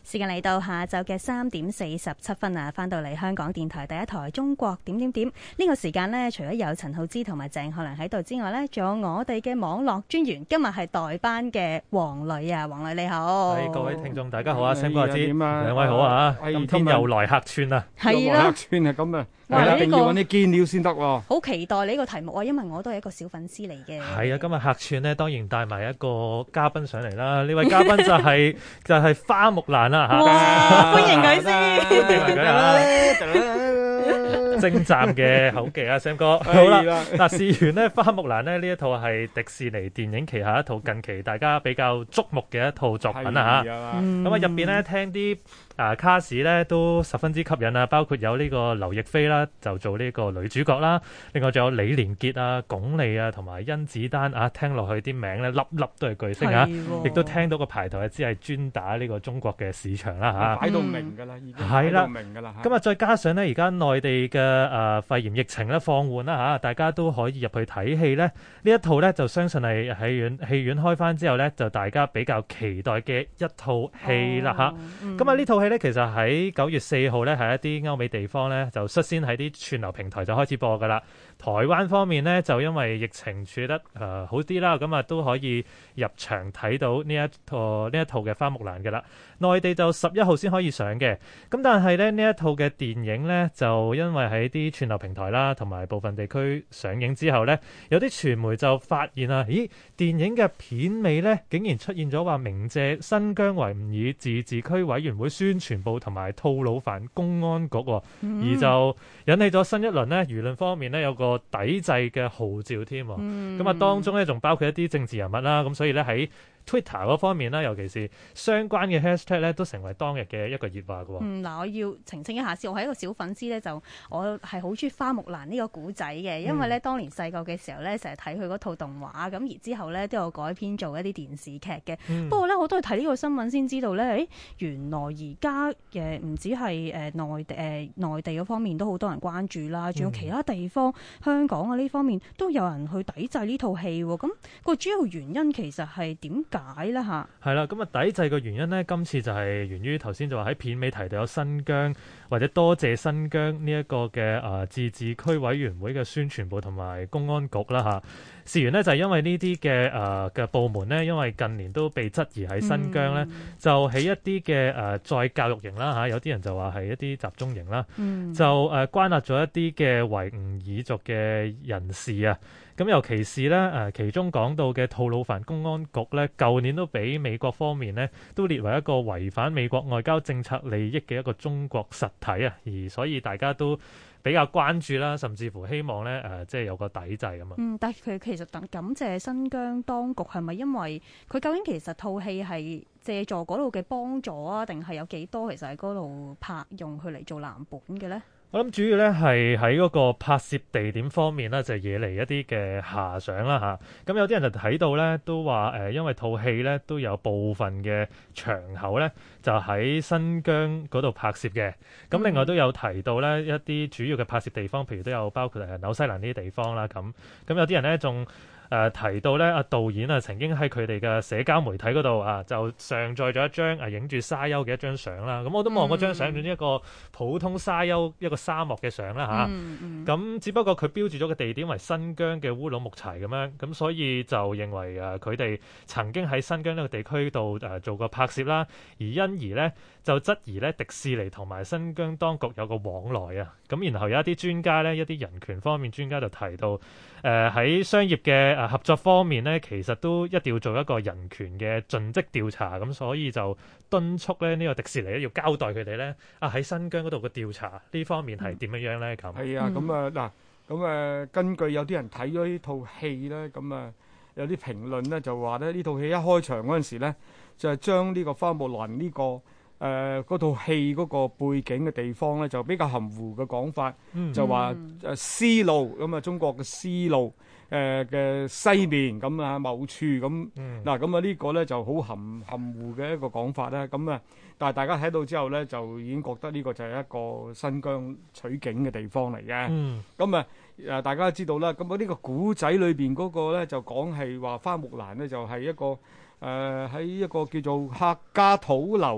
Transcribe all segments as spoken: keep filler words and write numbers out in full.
時間嚟到下晝嘅三點四十七分啊，翻到嚟香港電台第一台中國點點點呢、這個時間呢，除咗有陳浩之同埋鄭學良喺度之外呢，仲有我哋嘅網絡專員，今日係代班嘅黃磊啊，黃磊你好。 係各位聽眾大家好啊 ，Sam 哥阿芝， 啊、 兩位好啊， 哎、 今天又來客串啦， 係啦， 客串啊咁啊， 哇一定要揾啲堅料先得喎。 好期待你呢個題目啊，因為我都係一個小粉絲嚟嘅。 係啊，今日客串呢，當然帶埋一個嘉賓上嚟啦，呢位嘉賓就係、是、就係、是、花木蘭啦嚇。 哇歡迎佢先， 歡迎佢啊！精湛嘅口技啊 ，Sam 哥。好啦，嗱，事緣呢，花木蘭呢，呢一套係迪士尼電影旗下一套近期大家比較矚目嘅一套作品啊嚇。咁啊入邊呢，聽啲啊卡士呢都十分之吸引啊，包括有呢個劉亦菲啦，就做呢個女主角啦。另外仲有李連杰啊、鞏俐啊同埋甄子丹啊，聽落去啲名呢，粒粒都係巨星啊，亦都聽到個排頭，只係專打呢個中國嘅市場啦嚇。 擺到明㗎啦，已經擺到明㗎啦。 咁啊，再加上呢，而家內地嘅誒、呃、肺炎疫情咧放緩啦嚇，大家都可以入去睇戲咧。呢一套咧就相信係喺院戲院開翻之後咧，就大家比較期待嘅一套戲啦嚇。咁、哦嗯、啊，呢套戲咧其實喺九月四號咧，喺一啲歐美地方咧就率先喺啲串流平台就開始播㗎啦。台灣方面咧就因為疫情處理得誒、呃、好啲啦，咁啊都可以入場睇到呢一套呢一套嘅花木蘭㗎啦。內地就十一號先可以上嘅，咁但係咧呢一套嘅電影咧就因為喺啲串流平台啦同埋部分地區上映之後咧，有啲傳媒就發現啊，咦，電影嘅片尾咧竟然出現咗話鳴謝新疆維吾爾自治區委員會宣傳部同埋吐魯番公安局、哦嗯，而就引起咗新一輪咧輿論方面咧有個抵制嘅號召添，咁、嗯、啊當中咧仲包括一啲政治人物啦，咁所以咧喺Twitter 嗰方面啦，尤其是相關嘅 hashtag 咧，都成為當日嘅一個熱話嘅。 嗯，嗱，我要澄清一下先，我係一個小粉絲咧，就我係好中意花木蘭呢個古仔嘅，因為咧當年細個嘅時候咧，成日睇佢嗰套動畫，咁而之後咧都有改編做一啲電視劇嘅、嗯。不過咧，我都係睇呢個新聞先知道咧，誒原來而家嘅唔止係誒內地誒內地嗰方面都好多人關注啦，仲有其他地方、嗯、香港啊呢方面都有人去抵制呢套戲喎。咁、個主要原因其實係點解？解啦嚇， 係啦，咁啊抵制嘅原因呢，今次就係源於頭先就話喺片尾提到有新疆或者多謝新疆呢一個嘅啊自治區委員會嘅宣傳部同埋公安局啦嚇。事緣呢就係因為呢啲嘅誒嘅部門呢，因為近年都被質疑喺新疆呢、嗯、就起一啲嘅誒再教育營啦嚇，有啲人就話係一啲集中營啦、嗯，就誒關押咗一啲嘅維吾爾族嘅人士啊。咁尤其是咧，誒其中講到嘅吐魯番公安局咧，舊年都俾美國方面咧，都列為一個違反美國外交政策利益嘅一個中國實體啊，而所以大家都比較關注啦，甚至乎希望咧，誒、呃、即係有個抵制咁啊。 嗯，但係佢其實等感謝新疆當局係咪因為佢究竟其實套戲係借助嗰度嘅幫助啊，定係有幾多其實喺嗰度拍用佢嚟做藍本嘅咧？ 我諗主要咧係喺嗰個拍攝地點方面咧，就惹嚟一啲嘅遐想啦嚇。咁有啲人就睇到咧，都話誒，因為套戲咧都有部分嘅場口咧，就喺新疆嗰度拍攝嘅。咁另外都有提到咧一啲主要嘅拍攝地方，譬如都有包括誒紐西蘭呢啲地方啦。咁咁有啲人咧仲誒、呃、提到咧，阿導演啊曾經喺佢哋嘅社交媒體嗰度啊，就上載咗一張啊影住沙丘嘅一張相啦。咁我都望嗰張相，總之一個普通沙丘一個沙漠嘅相啦嚇。咁、嗯嗯、只不過佢標註咗個地點為新疆嘅烏魯木齊咁樣，咁所以就認為誒佢哋曾經喺新疆呢個地區度誒做過拍攝啦，而因而咧就質疑咧迪士尼同埋新疆當局有個往來啊。咁然後有一啲專家咧，一啲人權方面專家就提到誒喺、呃、商業嘅誒合作方面咧，其實都一定要做一個人權嘅盡職調查，咁所以就敦促咧呢個迪士尼咧要交代佢哋咧啊喺新疆嗰度嘅調查呢方面係點樣樣咧咁。 係啊，咁啊嗱，咁啊根據有啲人睇咗呢套戲咧，咁啊有啲評論咧就話咧呢套戲一開場嗰陣時咧，就係將呢個花木蘭呢個誒嗰套戲嗰個背景嘅地方咧就比較含糊嘅講法，嗯、就話誒絲路咁啊，中國嘅絲路。誒嘅西面咁啊，某處咁嗱，咁啊呢個咧就好含含糊嘅一個講法啦。咁啊，但係大家睇到之後咧，就已經覺得呢個就係一個新疆取景嘅地方嚟嘅。咁啊誒，大家知道啦。咁啊呢個古仔裏邊嗰個咧就講係話花木蘭咧就係一個誒喺一個叫做客家土樓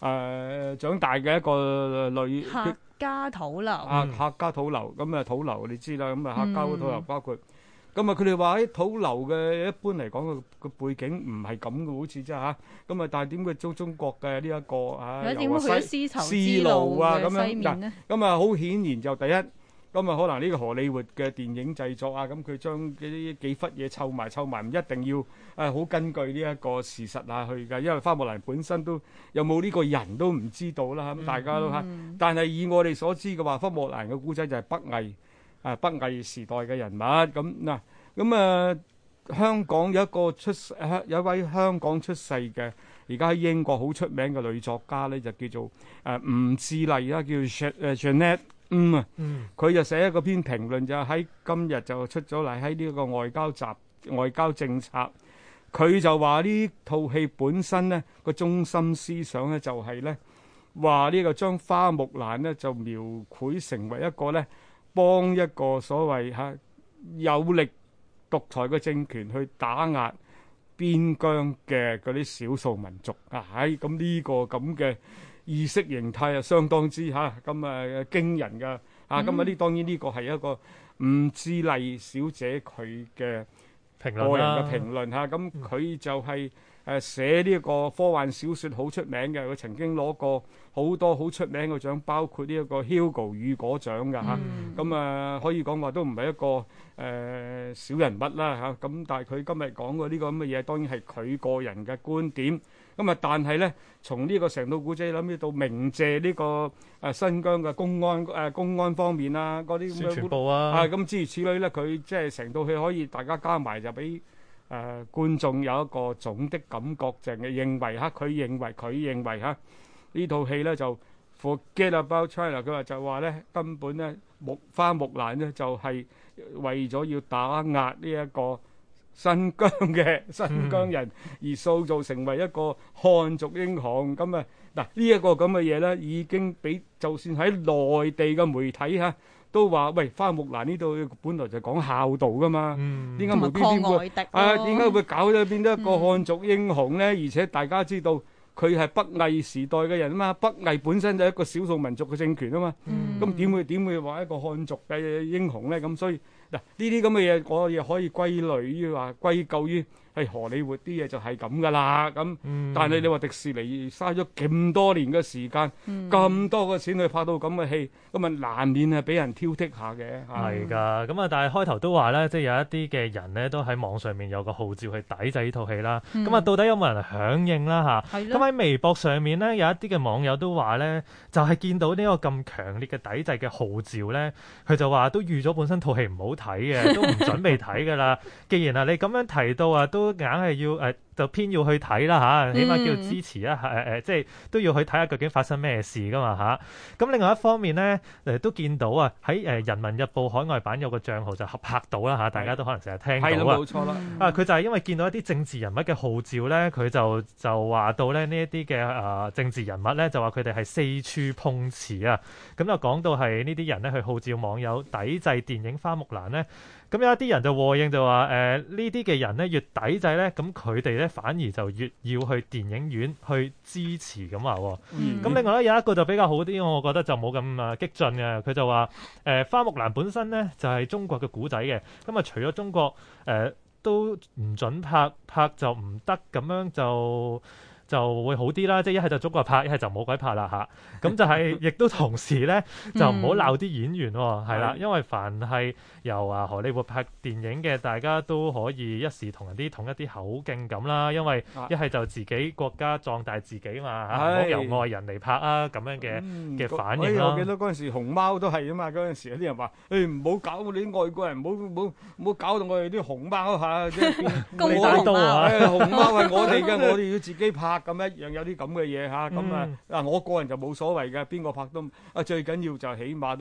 誒長大嘅一個女客家土樓啊，客家土樓咁啊，土樓你知啦，咁啊客家土樓包括咁啊，佢哋話喺土樓嘅一般嚟講個個背景唔係咁嘅，好似啫嚇。咁啊，但係點解中中國嘅呢一個啊， 有點會去咗絲綢之絲路路嘅啊咁樣西面咧？ 咁啊，好顯然就第一。咁啊，可能呢個荷里活嘅電影製作啊，咁佢將啲幾忽嘢湊埋湊埋，唔一定要誒好、呃、根據呢一個事實啊去㗎，因為花木蘭本身都有冇呢個人都唔知道啦，咁、嗯、大家都嚇。嗯、但係以我哋所知嘅話，花木蘭嘅故仔就係北魏啊北魏時代嘅人物咁嗱，咁啊香港有一個出香有一位香港出世嘅，而家喺英國好出名嘅女作家咧，就叫做誒、呃、吳志麗啦，叫誒 Jeanette。嗯啊，佢就寫一個篇評論，就喺今日就出咗嚟喺呢個外交集外交政策。佢就話呢套戲本身呢個中心思想咧就係咧話呢個將花木蘭呢就描繪成為一個咧幫一個所謂嚇有力獨裁嘅政權去打壓邊疆嘅嗰啲少數民族啊！喺咁呢個咁嘅意識形態啊，相當之嚇咁啊驚人㗎啊！咁啊呢當然呢個係一個吳志麗小姐佢嘅個人嘅評論嚇，咁佢就係誒寫呢一個科幻小説好出名嘅，佢曾經攞過好多好出名嘅獎，包括呢一個 Hugo 雨果獎㗎嚇。咁啊可以講話都唔係一個誒小人物啦嚇。咁但係佢今日講過呢個咁嘅嘢，當然係佢個人嘅觀點。咁啊，但係咧，從呢個成套古仔諗起到鳴謝呢個誒新疆嘅公安誒公安方面啊，嗰啲咁嘅宣傳部啊， 啊咁諸如此類咧，佢即係成套戲可以大家加埋就俾誒觀眾有一個總的感覺，就係認為嚇，佢認為佢認為嚇呢套戲咧就 Forget About China，佢話就話咧根本咧木花木蘭咧就係為咗要打壓呢一個新疆嘅新疆人而塑造成為一個漢族英雄，咁啊嗱呢一個咁嘅嘢咧，已經俾就算喺內地嘅媒體嚇都話，喂，花木蘭呢度本來就講孝道噶嘛，點解無端端會啊？點解會搞咗變咗一個漢族英雄咧？而且大家知道佢係北魏時代嘅人啊嘛，北魏本身就係一個少數民族嘅政權啊嘛，咁點會點會話一個漢族嘅英雄咧？咁所以嗱，呢啲咁嘅嘢，我哋可以歸類於話歸咎於係荷里活啲嘢就係咁噶啦。咁，嗯、但係你話迪士尼嘥咗咁多年嘅時間，咁、嗯、多個錢去拍到咁嘅戲，咁啊難免係俾人挑剔下嘅。 係㗎，咁啊，但係開頭都話咧，即係有一啲嘅人咧，都喺網上面有個號召去抵制呢套戲啦。咁啊、嗯，到底有冇人響應啦？嚇，咁喺微博上面咧，有一啲嘅網友都話咧，就係、是、見到呢個咁強烈嘅抵制嘅號召咧，佢就話都預咗本身套戲唔好睇嘅，都唔準備睇㗎啦。既然啊，你咁樣提到啊，都硬係要誒、呃，就偏要去睇啦嚇，起碼叫支持啊，誒誒、嗯呃，即係都要去睇下究竟發生咩事㗎嘛嚇。咁、啊、另外一方面咧，誒、呃、都見到啊，喺誒《人民日報》海外版有個帳號就合拍到啦嚇，大家都可能成日聽到啊。係啦，冇錯啦。啊，佢就係因為見到一啲政治人物嘅號召咧，佢就就話到咧呢一啲嘅誒政治人物咧，就話佢哋係四處碰瓷啊。咁就講到係呢啲人咧去號召網友抵制電影《花木蘭》咧。咁有一啲人就和應就話誒呢啲嘅人咧越抵制咧，咁佢哋咧反而就越要去電影院去支持咁話。咁、嗯、另外咧有一個就比較好啲，我覺得就冇咁啊激進嘅。佢就話誒、呃、花木蘭本身咧就係、是、中國嘅古仔嘅，咁啊除咗中國誒、呃、都唔準拍，拍就唔得，咁樣就就會好啲啦，即係一係就中國拍，一係就冇鬼拍啦嚇。咁就係亦都同時咧，就唔好鬧啲演員喎，係啦，因為凡係由啊荷里活拍電影嘅，大家都可以一視同仁啲統一啲口徑咁啦。因為一係就自己國家壯大自己嘛嚇，唔好由外人嚟拍啊咁樣嘅嘅反應咯。 我記得嗰陣時熊貓都係啊嘛，嗰陣時有啲人話：誒唔好搞我哋啲外國人，唔好唔好唔好搞到我哋啲熊貓嚇，即係變公開到啊！ 熊貓係我哋嘅，我哋要自己拍。咁一樣有啲咁嘅嘢嚇，咁啊嗱，我個人就冇所謂嘅，邊個拍都啊，最緊要就起碼都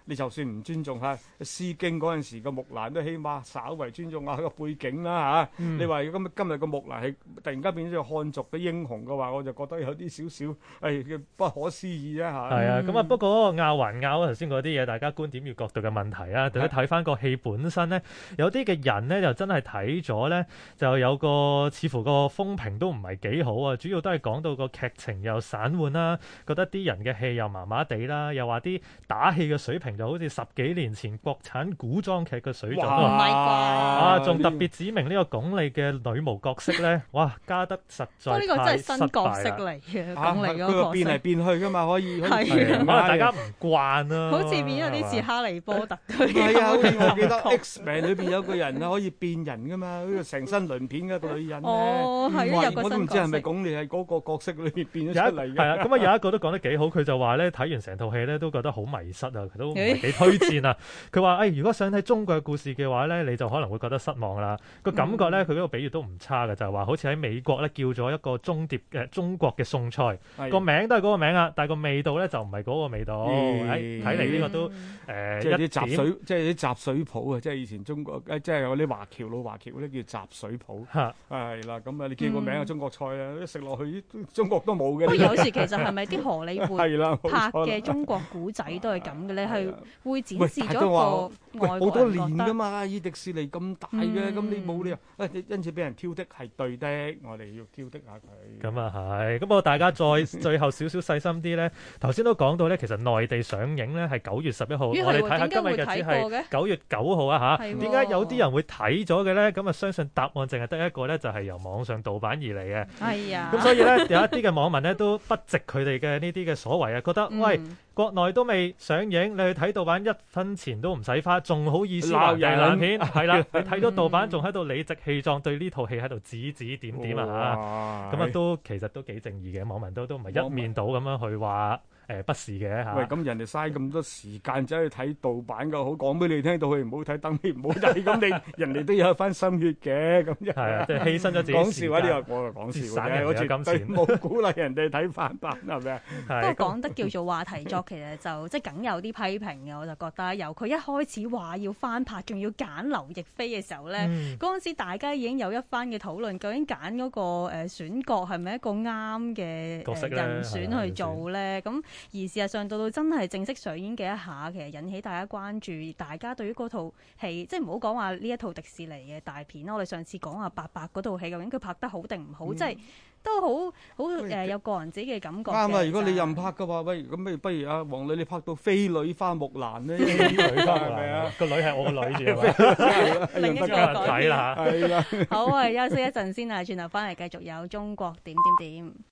你就算唔尊重下《詩經》嗰陣時個木蘭，都起碼稍為尊重下個背景啦嚇。 嗯、 你話今今日個木蘭係突然間變咗個漢族嘅英雄嘅話，我就覺得有啲少少誒不可思議啊嚇。 係啊，咁啊不過嗰個拗還拗頭先嗰啲嘢，大家觀點與角度嘅問題啊，大家睇翻個戲本身咧，有啲嘅人咧就真係睇咗咧，就有個似乎個風評都唔係幾好啊，主要都係講到個劇情又散漫啦，覺得啲人嘅戲又麻麻地啦，又話啲打戲嘅水平就好似十幾年前國產古裝劇嘅水準唔啊！ 係啩？ 啊，仲特別指明呢個鞏俐嘅女巫角色咧，哇，加得實在不過呢個真係太失新角色敗啦！ 嚟嘅， 啊鞏俐嗰佢個角色變嚟。變去噶嘛，可以可以係係啊可能變啊大家唔慣啦， 好似變咗啲似哈利波特咁係啊，好似我記得感覺 X-Men 裏邊有個人啊可以變人噶嘛，好似成身鱗片嘅一個女人咧。 哦，係啊，有個我都唔知係咪新角色。 講你係嗰個角色裏邊變咗有一出嚟嘅。 係啊，咁啊有一個都講得幾好，佢就話咧睇完成套戲咧都覺得好迷失啊，佢都唔係幾推薦啊。佢話誒，如果想睇中國嘅故事嘅話咧，你就可能會覺得失望啦。個感覺咧，佢嗰個比喻都唔差嘅，就係話好似喺美國咧叫咗一個中碟嘅中國嘅餸菜， 係個名都係嗰個名啊，但係個味道咧就唔係嗰個味道。 嗯誒，睇嚟呢個都誒即係啲一點雜水，即係啲雜水鋪啊！即係以前中國誒，即係有啲華僑老華僑嗰啲叫雜水鋪。 嚇。 係啦，咁啊，你見個名啊，中國菜啊，食落去中國都冇嘅。 不過有時其實係咪啲荷里活係啦，冇拍錯啦嘅中國古仔都係咁嘅咧？係會展示咗喂大家話一個外喂好國人多年覺得。 噶嘛，以迪士尼咁大嘅，咁、 嗯你冇理由誒，因此俾人挑剔係對的，我哋要挑剔下佢。 咁啊係，咁不過大家再最後少少細心啲咧，頭先都講到咧，其實內地上映咧係九月十一號，我咦係喎哋睇下今日日子點解會睇過嘅係九月九號啊吓， 係喎點解有啲人會睇咗嘅咧？咁啊，相信答案淨係得一個咧，就係由網上盜版而嚟嘅。 係啊。 咁所以咧，有一啲嘅網民咧都不值佢哋嘅呢啲嘅所謂啊，覺得喂。 嗯國內都未上映，你去睇盜版一分錢都唔使花，仲好意思話鬧人係爛片？係啦，你睇咗盜版仲喺度理直氣壯對呢套戲喺度指指點點啊哇嚇！咁啊都其實都幾正義嘅，網民都都唔係一面倒咁樣去話誒不是嘅嚇。 喂，咁人哋嘥咁多時間走去睇盜版嘅，好講俾你聽到佢唔好睇，等你唔好睇，咁你人哋都有一番心血嘅，咁啫。 係啊，即係犧牲咗自己講時笑啊！呢間。 個我係講笑節省人哋嘅，我絕對嘅金錢冇鼓勵人哋睇翻版，係咪啊？ 係不過講得叫做話題作，其實就即係梗有啲批評嘅。我就覺得由佢一開始話要翻拍，仲要揀劉亦菲嘅時候咧， 嗯嗰陣時大家已經有一番嘅討論，究竟揀嗰個誒選角係咪一個啱嘅角色咧誒人選去做咧？咁而事實上到到真係正式上映嘅一下，其實引起大家關注，大家對於嗰套戲，即係唔好講話呢一套迪士尼嘅大片啦。我哋上次講話八佰嗰套戲，究竟佢拍得好定唔好， 嗯即係都好好喂誒有個人自己嘅感覺嘅。 啱啊！如果你任就拍嘅話，喂，咁不如不如阿黃女你拍到飛女花木蘭咧， 女係咪啊？ 個女係我個女住係嘛？ 另一個有人睇啦嚇。 係啦。 好，我哋休息一陣先啊，轉頭翻嚟繼續有中國點點點。